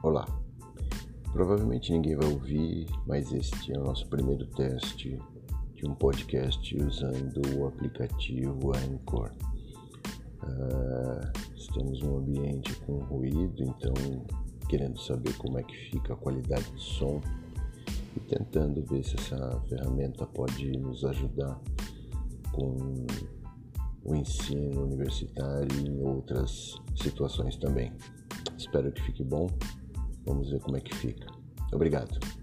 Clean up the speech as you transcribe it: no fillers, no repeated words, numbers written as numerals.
Olá, provavelmente ninguém vai ouvir, mas este é o nosso primeiro teste de um podcast usando o aplicativo Anchor. Estamos num ambiente com ruído, então querendo saber como é que fica a qualidade do som e tentando ver se essa ferramenta pode nos ajudar com o ensino universitário e em outras situações também. Espero que fique bom. Vamos ver como é que fica. Obrigado.